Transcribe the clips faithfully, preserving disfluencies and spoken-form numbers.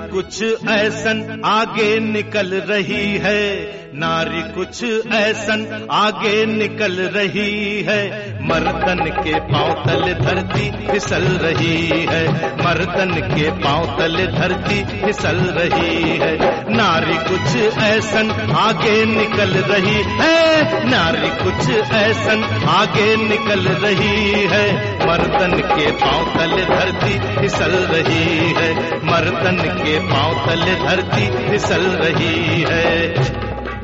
कुछ ऐसन आगे निकल रही है, नारी कुछ ऐसन आगे निकल रही है। मर्दन के पांव तले धरती फिसल रही है, मर्दन के पांव तले धरती फिसल रही है। नारी कुछ ऐसन आगे निकल रही है, नारी कुछ ऐसन आगे निकल रही है। मर्दन के पांव तले धरती फिसल रही है, मर्दन के पांव तले धरती फिसल रही है।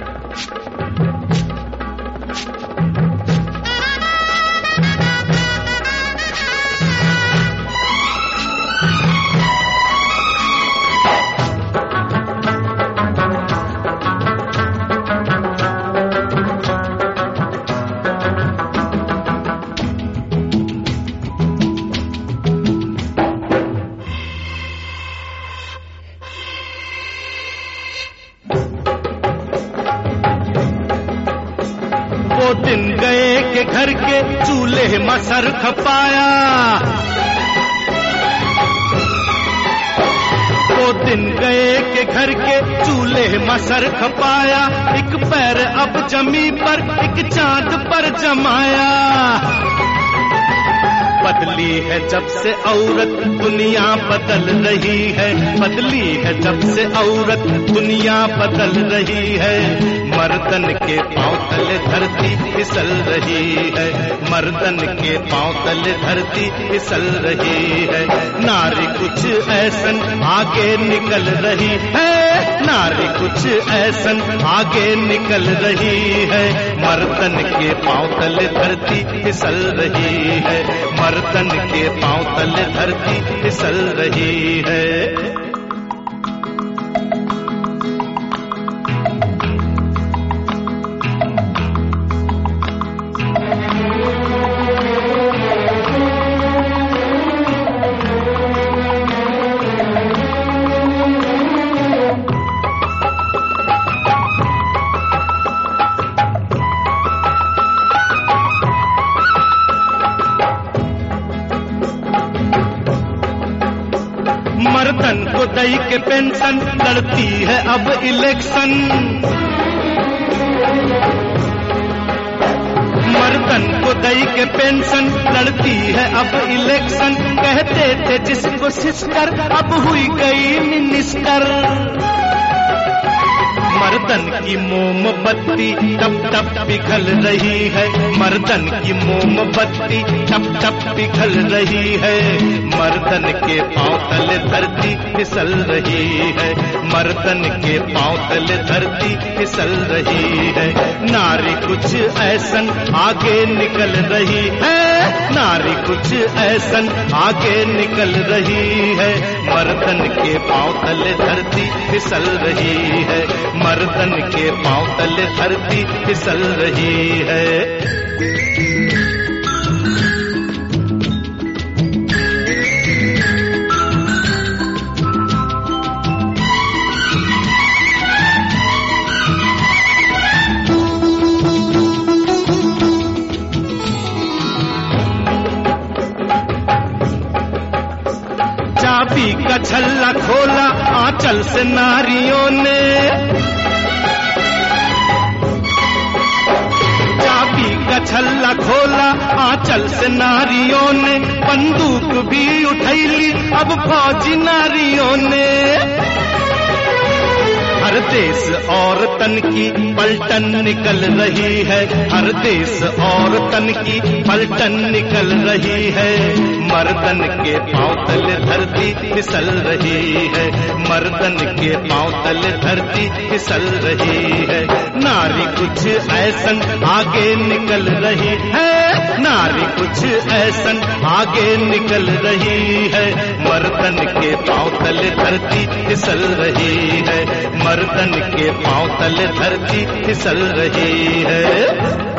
वो दिन गए के घर के चूल्हे मसर खपाया, वो दिन गए के घर के चूल्हे मसर खपाया। एक पैर अब जमी पर एक चांद पर जमाया। बदली है जब से औरत दुनिया बदल रही है, बदली है जब से औरत दुनिया बदल रही है। मर्दन के पांव तले धरती फिसल रही है, मर्दन के पांव तले धरती फिसल रही है। नारी कुछ ऐसन आगे निकल रही है, नारी कुछ ऐसन आगे निकल रही है। मर्दन के पांव तले धरती फिसल रही है, मर्दन के पांव तले धरती फिसल रही है। मर्दन को दई के पेंशन लड़ती है अब इलेक्शन, मर्दन को दई के पेंशन लड़ती है अब इलेक्शन। कहते थे जिसको सिस्टर अब हुई गई मिनिस्टर। मर्दन की मोमबत्ती टप टप पिघल रही है, मर्दन की मोमबत्ती टप टप पिघल रही है। मर्दन के पांव तले धरती फिसल रही है, मर्दन के पांव तले धरती फिसल रही है। नारी कुछ ऐसन आगे निकल रही है, नारी कुछ ऐसन आगे निकल रही है। मर्दन के पांव तले धरती फिसल रही है, मर्दन के पांव तले धरती फिसल रही है। चाबी का छल्ला खोला आंचल से नारियों ने, चाबी का छल्ला खोला आंचल से नारियों ने। बंदूक भी उठैली अब फौजी नारियों ने। हर देश और तन की पलटन निकल रही है, हर देश और तन की पलटन निकल रही है। मर्दन के पांव तले धरती फिसल रही है, मर्दन के पांव तले धरती फिसल रही है। नारी कुछ ऐसन आगे निकल रही है, नारी कुछ ऐसन आगे निकल रही है। मर्दन के पांव तले धरती फिसल रही है, मर्दन के पांव तले धरती फिसल रही है।